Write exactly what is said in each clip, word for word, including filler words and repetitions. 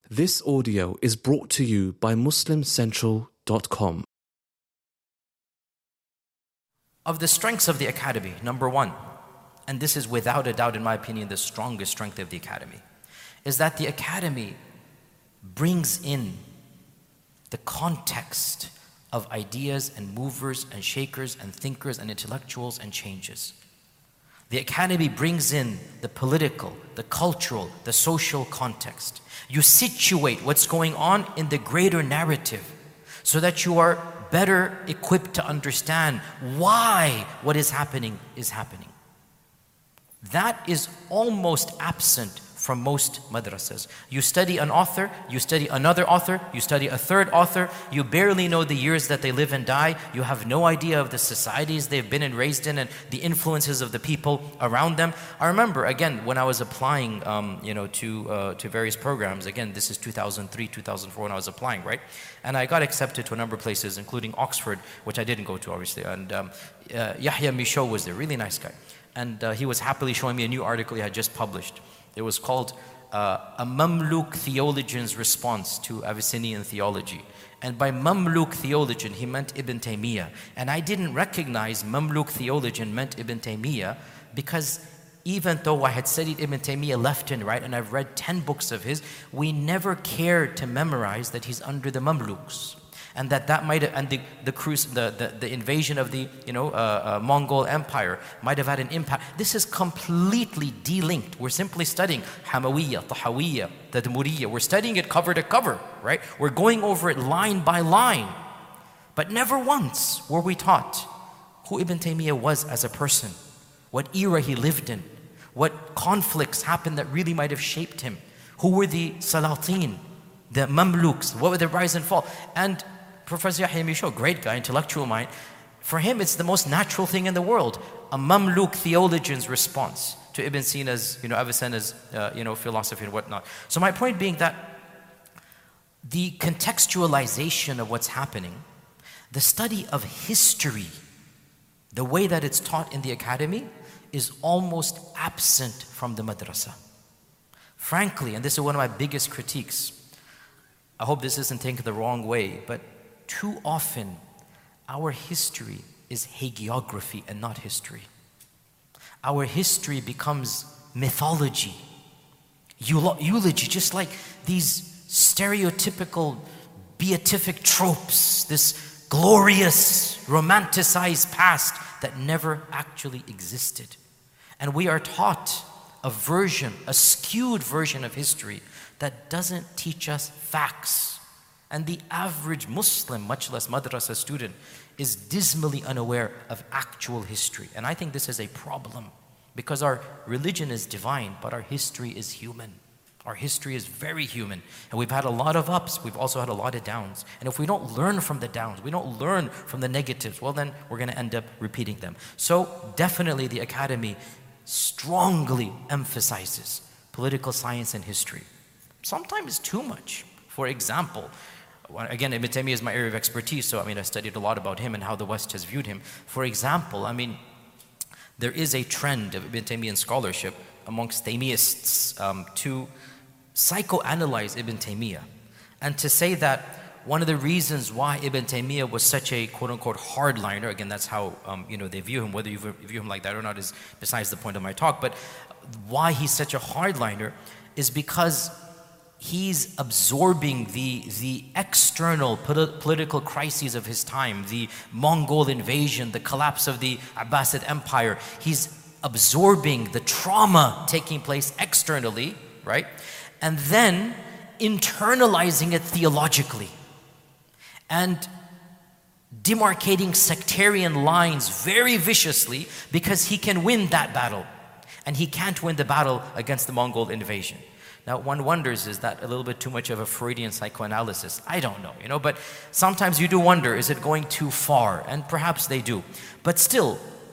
This audio is brought to you by muslim central dot com. Of the strengths of the Academy, number one, and this is without a doubt in my opinion the strongest strength of the Academy, is that the Academy brings in the context of ideas and movers and shakers and thinkers and intellectuals and changes. The Academy brings in the political, the cultural, the social context. You situate what's going on in the greater narrative so that you are better equipped to understand why what is happening is happening. That is almost absent from most madrasas. You study an author, you study another author, you study a third author, you barely know the years that they live and die, you have no idea of the societies they've been and raised in and the influences of the people around them. I remember, again, when I was applying um, you know, to, uh, to various programs, again, this is two thousand three, two thousand four when I was applying, right? And I got accepted to a number of places, including Oxford, which I didn't go to, obviously, and um, uh, Yahya Michaud was there, really nice guy. And uh, he was happily showing me a new article he had just published. It was called uh, A Mamluk Theologian's Response to Abyssinian Theology. And by Mamluk theologian, he meant Ibn Taymiyyah. And I didn't recognize Mamluk theologian meant Ibn Taymiyyah because even though I had studied Ibn Taymiyyah left and right and I've read ten books of his, we never cared to memorize that he's under the Mamluks. And that that might have, and the the, cruise, the the the invasion of the you know uh, uh, Mongol Empire might have had an impact. This is completely delinked. We're simply studying Hamawiyya, Tahawiyya, Tadmuriyya. We're studying it cover to cover, right? We're going over it line by line, but never once were we taught who Ibn Taymiyyah was as a person, what era he lived in, what conflicts happened that really might have shaped him, who were the Salatin, the Mamluks, what were the rise and fall, and Professor Yahya Michaud, great guy, intellectual mind, for him it's the most natural thing in the world. A Mamluk theologian's response to Ibn Sina's, you know, Avicenna's, uh, you know, philosophy and whatnot. So my point being that the contextualization of what's happening, the study of history, the way that it's taught in the Academy is almost absent from the madrasa. Frankly, and this is one of my biggest critiques, I hope this isn't taken the wrong way, but too often, our history is hagiography and not history. Our history becomes mythology, eulogy, just like these stereotypical beatific tropes, this glorious, romanticized past that never actually existed. And we are taught a version, a skewed version of history that doesn't teach us facts. And the average Muslim, much less madrasa student, is dismally unaware of actual history. And I think this is a problem because our religion is divine, but our history is human. Our history is very human. And we've had a lot of ups, we've also had a lot of downs. And if we don't learn from the downs, we don't learn from the negatives, well then we're going to end up repeating them. So definitely the Academy strongly emphasizes political science and history. Sometimes too much. For example, again, Ibn Taymiyyah is my area of expertise, so I mean, I studied a lot about him and how the West has viewed him. For example, I mean, there is a trend of Ibn Taymiyyah scholarship amongst Taymiyyists um, to psychoanalyze Ibn Taymiyyah and to say that one of the reasons why Ibn Taymiyyah was such a quote-unquote hardliner, again, that's how um, you know they view him, whether you view him like that or not is besides the point of my talk, but why he's such a hardliner is because he's absorbing the, the external polit political crises of his time, the Mongol invasion, the collapse of the Abbasid Empire. He's absorbing the trauma taking place externally, right? And then internalizing it theologically and demarcating sectarian lines very viciously because he can win that battle and he can't win the battle against the Mongol invasion. Now, one wonders, is that a little bit too much of a Freudian psychoanalysis? I don't know, you know, but sometimes you do wonder, is it going too far? And perhaps they do. But still,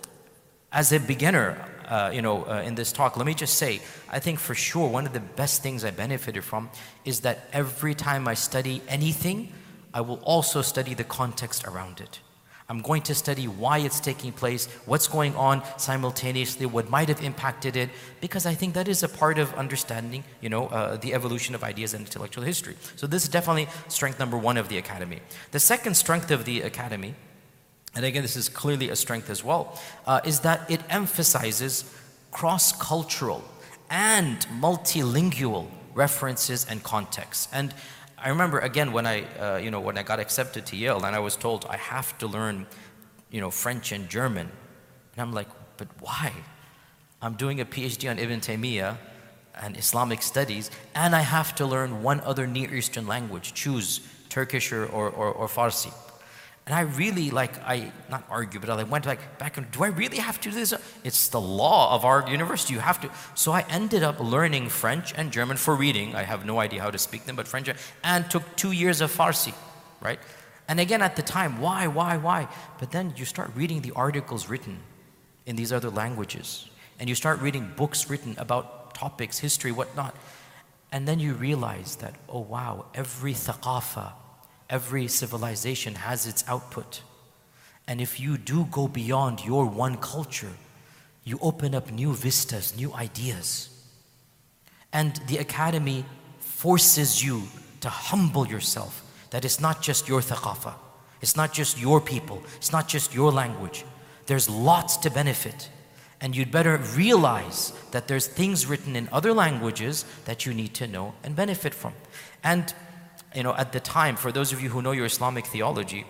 as a beginner, uh, you know, uh, in this talk, let me just say, I think for sure one of the best things I benefited from is that every time I study anything, I will also study the context around it. I'm going to study why it's taking place, what's going on simultaneously, what might have impacted it, because I think that is a part of understanding, you know, uh, the evolution of ideas and intellectual history. So this is definitely strength number one of the academy. The second strength of the academy, and again this is clearly a strength as well, uh, is that it emphasizes cross-cultural and multilingual references and contexts. And I remember again when I, uh, you know, when I got accepted to Yale and I was told I have to learn, you know, French and German. And I'm like, but why? I'm doing a PhD on Ibn Taymiyyah and Islamic studies, and I have to learn one other Near Eastern language, choose Turkish or, or, or, or Farsi. And I really like, I, not argue, but I like went like back and, do I really have to do this? It's the law of our university, you have to. So I ended up learning French and German for reading. I have no idea how to speak them, but French, and took two years of Farsi, right? And again at the time, why, why, why? But then you start reading the articles written in these other languages, and you start reading books written about topics, history, whatnot. And then you realize that, oh wow, every thaqafa, every civilization has its output. And if you do go beyond your one culture, you open up new vistas, new ideas. And the academy forces you to humble yourself, that it's not just your thaqafa, it's not just your people, it's not just your language. There's lots to benefit. And you'd better realize that there's things written in other languages that you need to know and benefit from. And you know, at the time, for those of you who know your Islamic theology,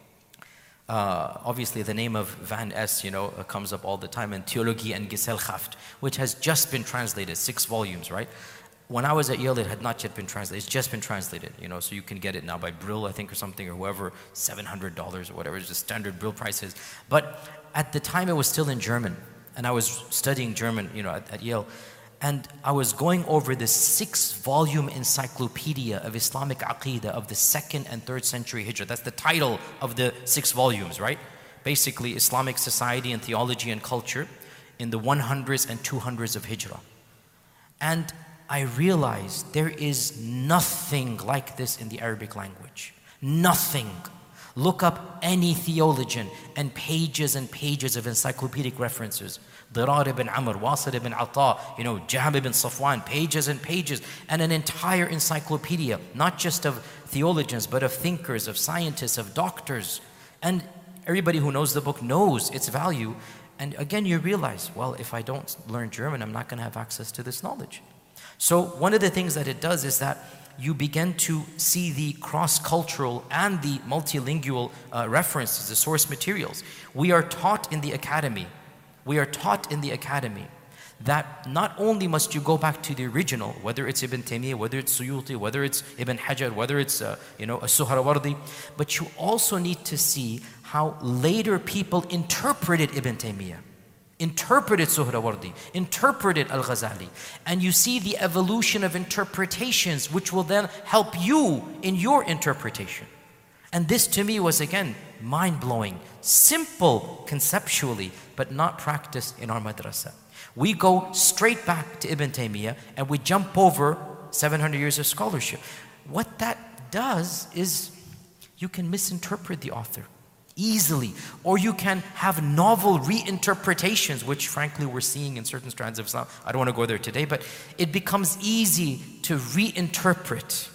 uh, obviously the name of Van Es, you know, uh, comes up all the time, in Theologie en Gesellschaft, which has just been translated, six volumes, right? When I was at Yale, it had not yet been translated. It's just been translated, you know, so you can get it now by Brill, I think, or something, or whoever, seven hundred dollars or whatever, it's the standard Brill prices. But at the time, it was still in German, and I was studying German, you know, at, at Yale. And I was going over this six-volume encyclopedia of Islamic Aqidah of the second and third century Hijrah. That's the title of the six volumes, right? Basically, Islamic society and theology and culture in the hundreds and two hundreds of Hijrah. And I realized there is nothing like this in the Arabic language. Nothing. Look up any theologian and pages and pages of encyclopedic references. Dirar ibn Amr, Wasil ibn Ata, you know, Jahm ibn Safwan, pages and pages, and an entire encyclopedia, not just of theologians, but of thinkers, of scientists, of doctors. And everybody who knows the book knows its value. And again, you realize, well, if I don't learn German, I'm not going to have access to this knowledge. So one of the things that it does is that you begin to see the cross-cultural and the multilingual uh, references, the source materials. We are taught in the academy, we are taught in the academy that not only must you go back to the original, whether it's Ibn Taymiyyah, whether it's Suyuti, whether it's Ibn Hajar, whether it's uh, you know, As-Suhrawardi, but you also need to see how later people interpreted Ibn Taymiyyah, interpreted Suhrawardi, interpreted Al-Ghazali. And you see the evolution of interpretations which will then help you in your interpretation. And this to me was again mind-blowing, simple conceptually, but not practiced in our madrasa. We go straight back to Ibn Taymiyyah and we jump over seven hundred years of scholarship. What that does is you can misinterpret the author easily, or you can have novel reinterpretations, which frankly we're seeing in certain strands of Islam. I don't want to go there today, but it becomes easy to reinterpret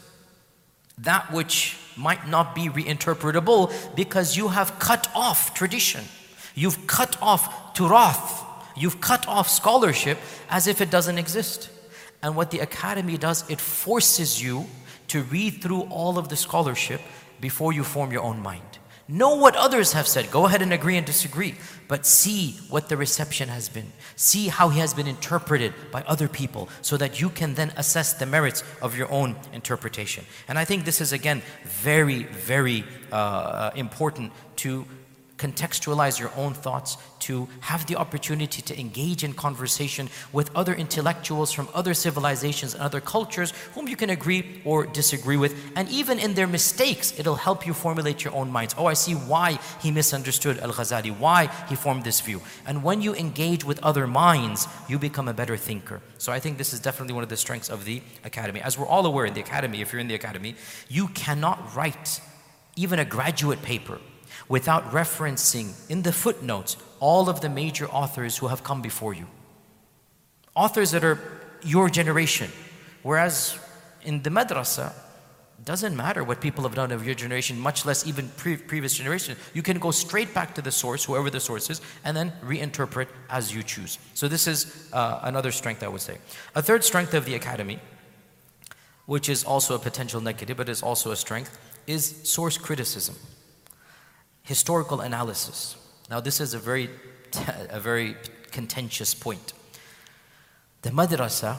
that which might not be reinterpretable because you have cut off tradition. You've cut off turath. You've cut off scholarship as if it doesn't exist. And what the academy does, it forces you to read through all of the scholarship before you form your own mind. Know what others have said. Go ahead and agree and disagree. But see what the reception has been. See how he has been interpreted by other people so that you can then assess the merits of your own interpretation. And I think this is, again, very, very uh, important to contextualize your own thoughts, to have the opportunity to engage in conversation with other intellectuals from other civilizations and other cultures whom you can agree or disagree with. And even in their mistakes, it'll help you formulate your own minds. Oh, I see why he misunderstood Al-Ghazali, why he formed this view. And when you engage with other minds, you become a better thinker. So I think this is definitely one of the strengths of the academy. As we're all aware, in the academy, if you're in the academy, you cannot write even a graduate paper without referencing in the footnotes all of the major authors who have come before you. Authors that are your generation. Whereas in the madrasa, doesn't matter what people have done of your generation, much less even pre previous generation. You can go straight back to the source, whoever the source is, and then reinterpret as you choose. So this is uh, another strength, I would say. A third strength of the academy, which is also a potential negative, but is also a strength, is source criticism, historical analysis. Now this is a very, a very contentious point. The madrasa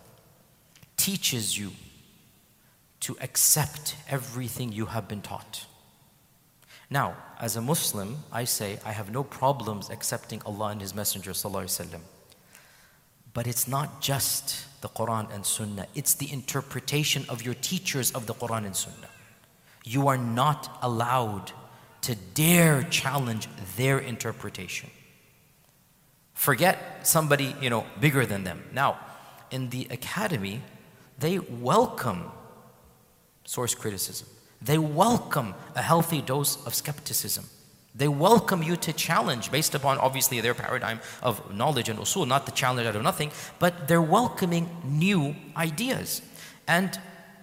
teaches you to accept everything you have been taught. Now, as a Muslim, I say I have no problems accepting Allah and His Messenger sallallahu alaihi wasallam. But it's not just the Quran and Sunnah, it's the interpretation of your teachers of the Quran and Sunnah. You are not allowed to dare challenge their interpretation. Forget somebody, you know, bigger than them. Now, in the academy, they welcome source criticism. They welcome a healthy dose of skepticism. They welcome you to challenge based upon obviously their paradigm of knowledge and usul, not the challenge out of nothing, but they're welcoming new ideas. And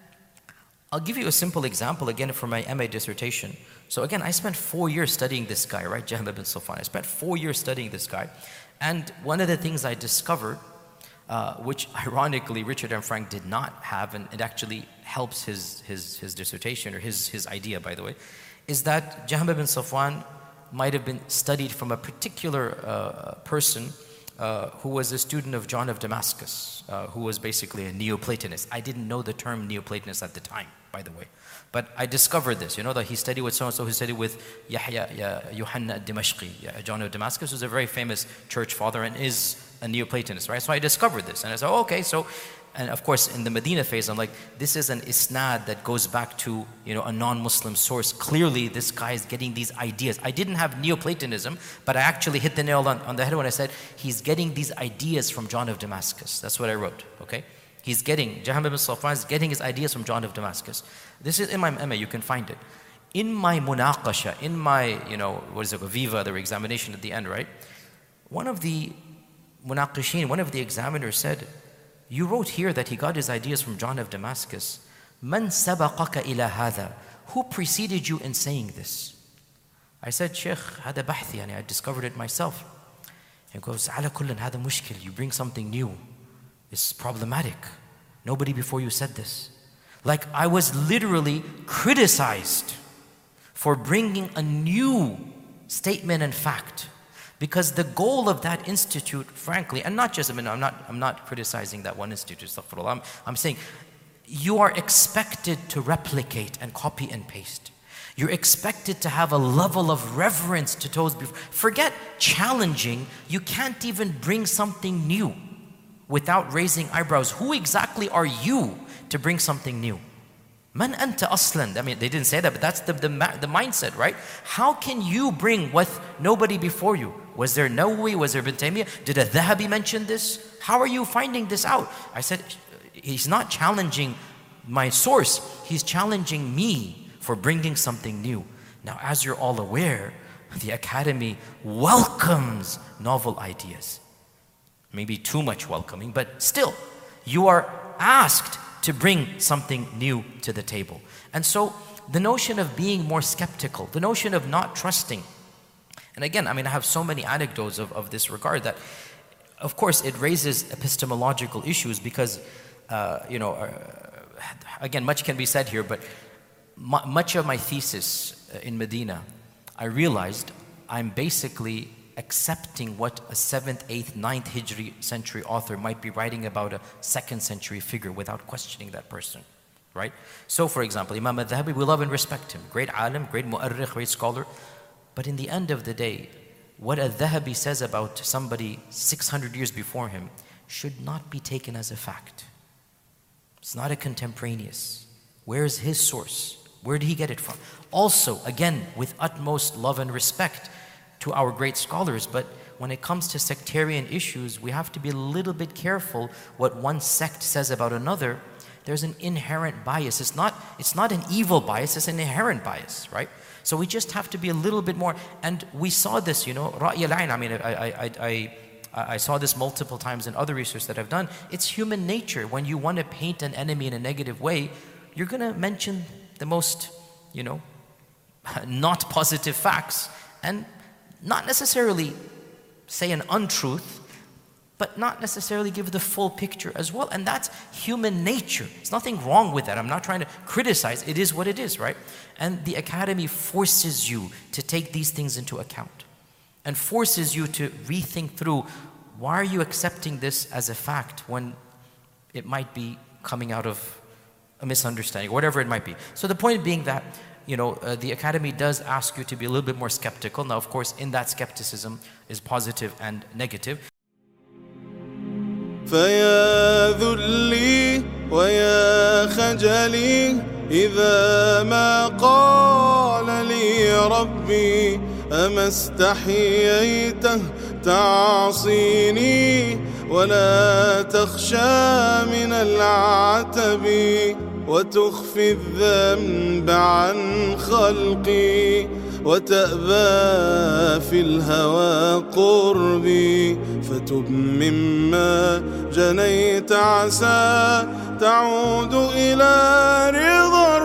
I'll give you a simple example again from my M A dissertation. So again, I spent four years studying this guy, right? Jahm ibn Safwan. I spent four years studying this guy. And one of the things I discovered, uh, which ironically Richard M. Frank did not have, and it actually helps his, his, his dissertation, or his, his idea, by the way, is that Jahm ibn Safwan might have been studied from a particular uh, person uh, who was a student of John of Damascus, uh, who was basically a Neoplatonist. I didn't know the term Neoplatonist at the time, by the way. But I discovered this, you know, that he studied with so-and-so, he studied with Yahya, Yohanna al-Dimashqi. John of Damascus was a very famous church father and is a Neoplatonist, right? So I discovered this, and I said, oh, okay, so, and of course in the Medina phase, I'm like, this is an isnad that goes back to, you know, a non-Muslim source. Clearly this guy is getting these ideas. I didn't have Neoplatonism, but I actually hit the nail on, on the head when I said, he's getting these ideas from John of Damascus. That's what I wrote, okay? He's getting, Jahm ibn Safwan is getting his ideas from John of Damascus. This is in my M A, you can find it. In my munaqasha, in my, you know, what is it, Viva, the examination at the end, right? One of the munaqashin, one of the examiners said, you wrote here that he got his ideas from John of Damascus. Man sabaqaka ila hadha? Who preceded you in saying this? I said, Sheikh, hada bahthi, yani I discovered it myself. He goes, ala kullin hada mushkil, you bring something new. It's problematic. Nobody before you said this. Like I was literally criticized for bringing a new statement and fact. Because the goal of that institute, frankly, and not just, I mean, I'm not, I'm not criticizing that one institute, astaghfirullah. I'm, I'm saying you are expected to replicate and copy and paste. You're expected to have a level of reverence to those before. Forget challenging, you can't even bring something new without raising eyebrows. Who exactly are you to bring something new? Man anta aslan. I mean, they didn't say that, but that's the, the, the mindset, right? How can you bring what nobody before you? Was there Nawawi? Was there Ibn Taymiyyah? Did al-Dhahabi mention this? How are you finding this out? I said, he's not challenging my source. He's challenging me for bringing something new. Now, as you're all aware, the academy welcomes novel ideas. Maybe too much welcoming, but still, you are asked to bring something new to the table. And so, the notion of being more skeptical, the notion of not trusting, and again, I mean, I have so many anecdotes of, of this regard that, of course, it raises epistemological issues because, uh, you know, uh, again, much can be said here, but mu much of my thesis in Medina, I realized I'm basically accepting what a seventh, eighth, ninth Hijri century author might be writing about a second century figure without questioning that person, right? So for example, Imam al-Dhahabi, we love and respect him. Great alim, great mu'arrikh, great scholar. But in the end of the day, what al-Dhahabi says about somebody six hundred years before him should not be taken as a fact. It's not a contemporaneous. Where is his source? Where did he get it from? Also, again, with utmost love and respect to our great scholars, but when it comes to sectarian issues, we have to be a little bit careful what one sect says about another. there's an inherent bias. It's not, it's not an evil bias, it's an inherent bias, right? So we just have to be a little bit more, and we saw this, you know, Ra'y al-Ayn. I mean, I, I, I, I saw this multiple times in other research that I've done. It's human nature. When you want to paint an enemy in a negative way, you're going to mention the most, you know, not positive facts, and not necessarily say an untruth, but not necessarily give the full picture as well. And that's human nature. There's nothing wrong with that. I'm not trying to criticize. It is what it is, right? And the Academy forces you to take these things into account and forces you to rethink through, why are you accepting this as a fact when it might be coming out of a misunderstanding, whatever it might be. So the point being that, you know, uh, the Academy does ask you to be a little bit more skeptical. Now, of course, in that skepticism is positive and negative. فيا ذلي ويا خجلي إذا ما قال لي ربي أما استحييته تعصيني ولا تخشى من العتب وتخفي الذنب عن خلقي وتأبى في الهوى قربي فتب مما جنيت عسى تعود إلى رضا